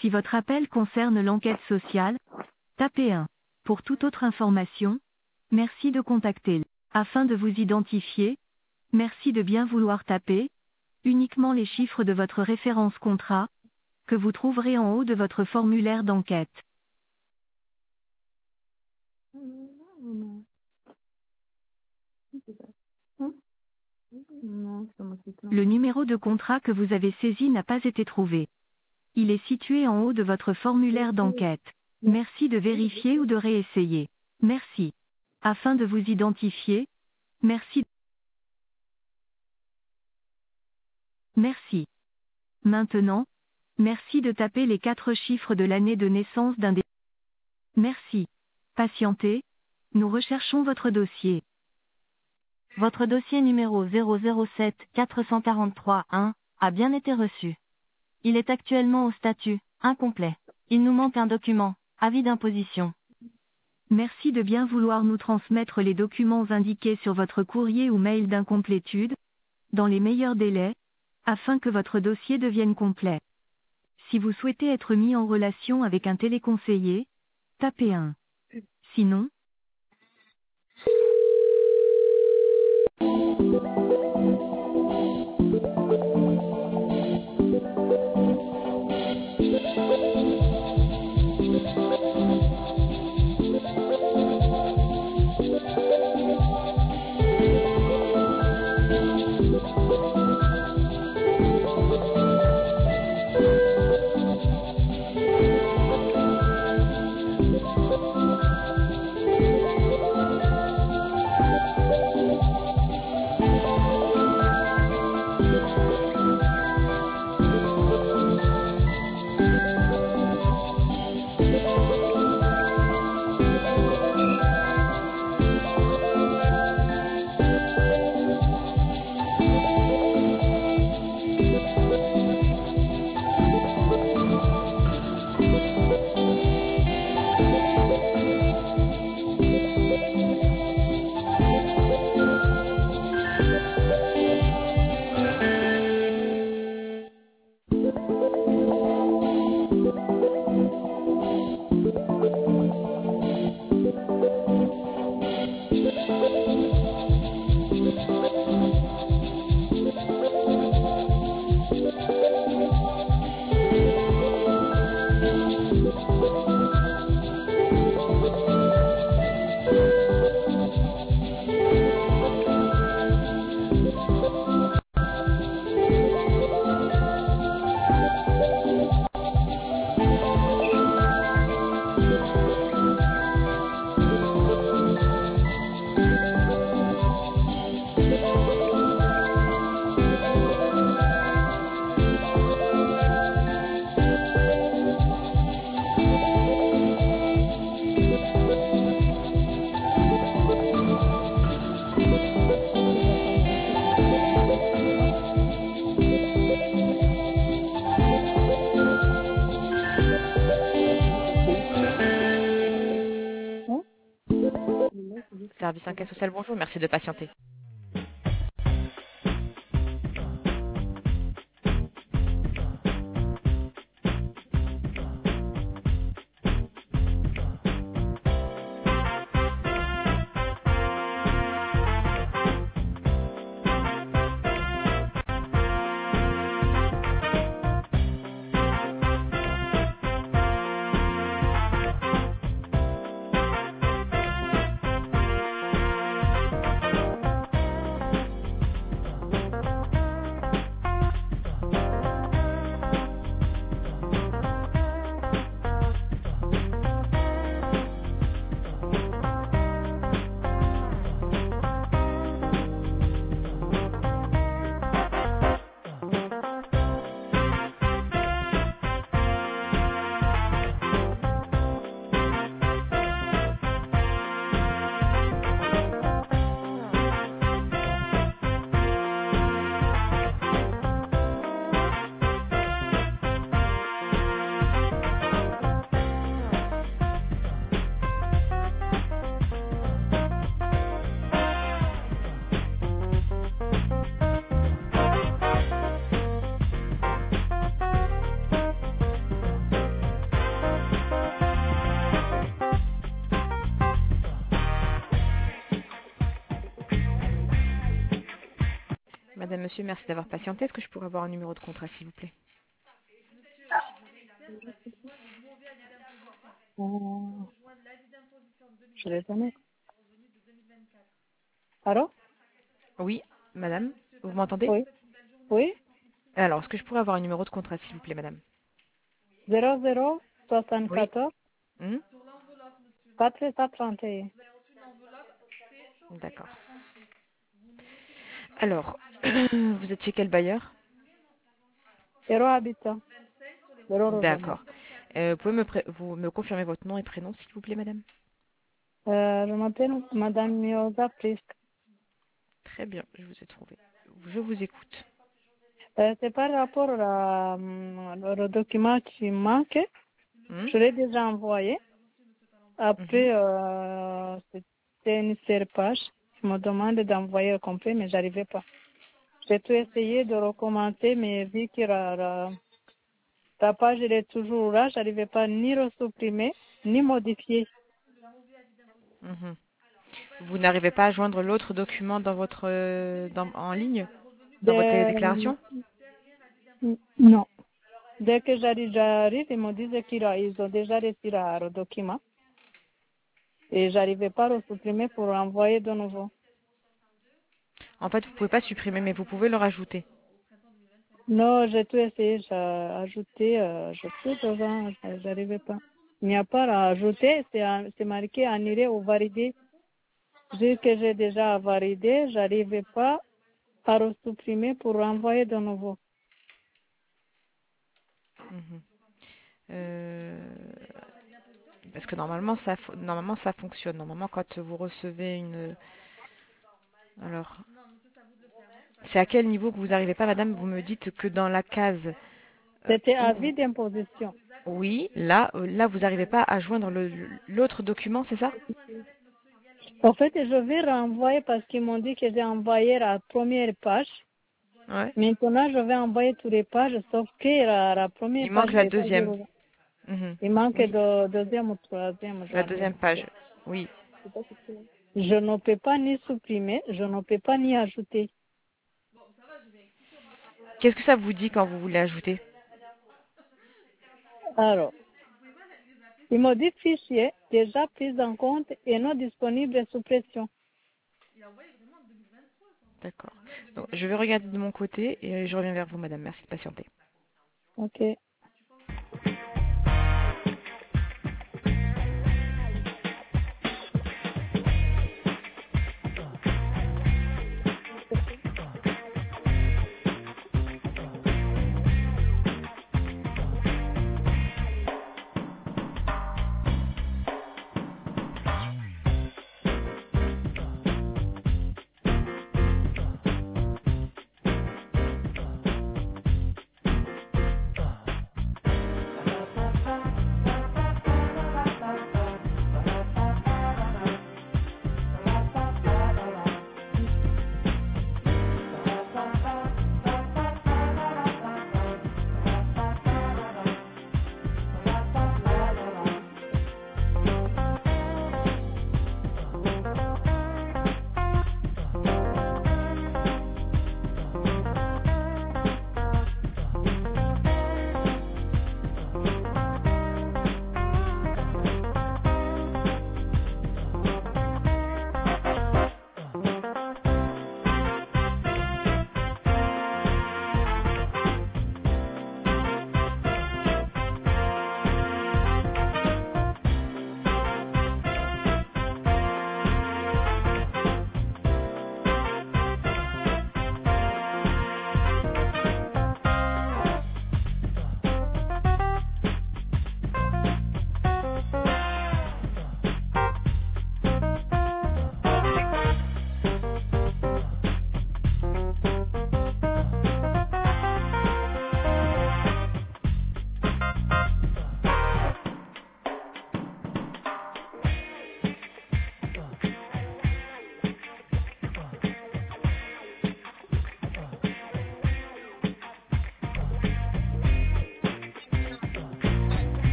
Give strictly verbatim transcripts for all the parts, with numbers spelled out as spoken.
Si votre appel concerne l'enquête sociale, tapez un. Pour toute autre information, merci de contacter. Afin de vous identifier, merci de bien vouloir taper uniquement les chiffres de votre référence contrat, que vous trouverez en haut de votre formulaire d'enquête. Non, c'est ça. Hein? Non, c'est pas moi qui plains. Le numéro de contrat que vous avez saisi n'a pas été trouvé. Il est situé en haut de votre formulaire d'enquête. Merci de vérifier ou de réessayer. Merci. Afin de vous identifier, merci. Merci. Maintenant, merci de taper les quatre chiffres de l'année de naissance d'un des... Merci. Patientez. Nous recherchons votre dossier. Votre dossier numéro zéro zéro sept quatre cent quarante-trois un a bien été reçu. Il est actuellement au statut incomplet. Il nous manque un document, avis d'imposition. Merci de bien vouloir nous transmettre les documents indiqués sur votre courrier ou mail d'incomplétude, dans les meilleurs délais, afin que votre dossier devienne complet. Si vous souhaitez être mis en relation avec un téléconseiller, tapez un. Sinon, Service enquête sociale, bonjour, merci de patienter. Madame, Monsieur, merci d'avoir patienté. Est-ce que je pourrais avoir un numéro de contrat, s'il vous plaît? Euh, je vais donner. Allô? Oui, Madame, vous m'entendez? Oui. Oui. Alors, est-ce que je pourrais avoir un numéro de contrat, s'il vous plaît, Madame? zéro zéro Oui. soixante-quatorze Hmm. quatre cent trente et un. D'accord. Alors, vous êtes chez quel bailleur? Zéro habitant. Zéro revenu. D'accord. Euh, vous pouvez me, pré- vous me confirmer votre nom et prénom, s'il vous plaît, Madame? Euh, je m'appelle Madame Mioza Prisk. Très bien, je vous ai trouvé. Je vous écoute. Euh, c'est par rapport à, euh, au document qui manque. Hmm. Je l'ai déjà envoyé. Mhm. Après, euh, c'était une seule page. Je me demande d'envoyer au complet, mais j'arrivais pas. J'ai tout essayé de recommencer, mais vu que la, la, la page elle est toujours là, j'arrivais pas ni à supprimer, ni modifier. Mhm. Vous n'arrivez pas à joindre l'autre document dans votre, euh, dans- en ligne, dans votre De- déclaration? non. Dès que j'arrive, j'arrive, ils me disent qu'ils a- ils ont déjà reçu la- le document. Et j'arrivais pas à le supprimer pour envoyer de nouveau. En fait, vous pouvez pas supprimer, mais vous pouvez le rajouter. Non, j'ai tout essayé, j'ai ajouté, euh, je suis devant, j'arrivais pas. Il n'y a pas à ajouter, c'est un- c'est marqué annuler ou valider. Vu que j'ai déjà validé, j'arrivais pas à le supprimer pour renvoyer de nouveau. Mhm. Euh, Parce que normalement ça, fo- normalement, ça fonctionne. Normalement, quand vous recevez une... Alors, c'est à quel niveau que vous n'arrivez pas, madame? Vous me dites que dans la case euh, C'était où... avis d'imposition. Oui, là, euh, là, vous n'arrivez pas à joindre le- l'autre document, c'est ça? En fait, je vais renvoyer parce qu'ils m'ont dit que j'ai envoyé la première page. Ouais. Maintenant, je vais envoyer toutes les pages, sauf que la, la première Il page manque la n'est pas deuxième. zéro. Mhm. Il manque Oui, de deuxième ou troisième, je la rappelle. deuxième page. Oui. Je ne peux pas ni supprimer, je ne peux pas ni ajouter. Qu'est-ce que ça vous dit quand vous voulez ajouter? Alors, il m'a dit fichier déjà pris en compte et non disponible sous pression. D'accord. Donc, je vais regarder de mon côté et je reviens vers vous, madame. Merci de patienter. Ok.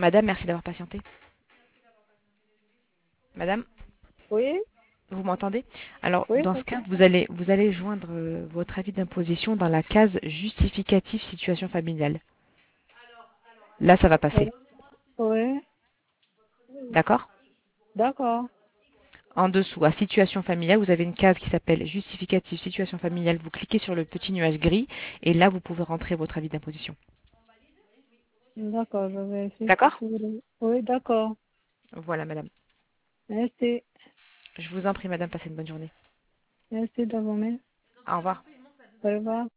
Madame, merci d'avoir patienté. Madame, Oui, vous m'entendez? Alors, oui, dans ce cas, vous allez, vous allez joindre euh, votre avis d'imposition dans la case justificatif situation familiale. Là, ça va oui, passer. oui, D'accord? d'accord, En dessous, à situation familiale, vous avez une case qui s'appelle justificatif situation familiale. Vous cliquez sur le petit nuage gris et là, vous pouvez rentrer votre avis d'imposition. d'accord, je vais essayer. D'accord? Oui, d'accord. Voilà, madame. Merci, Je vous en prie, madame, passez une bonne journée. merci d'avoir mis. Au revoir. Au revoir.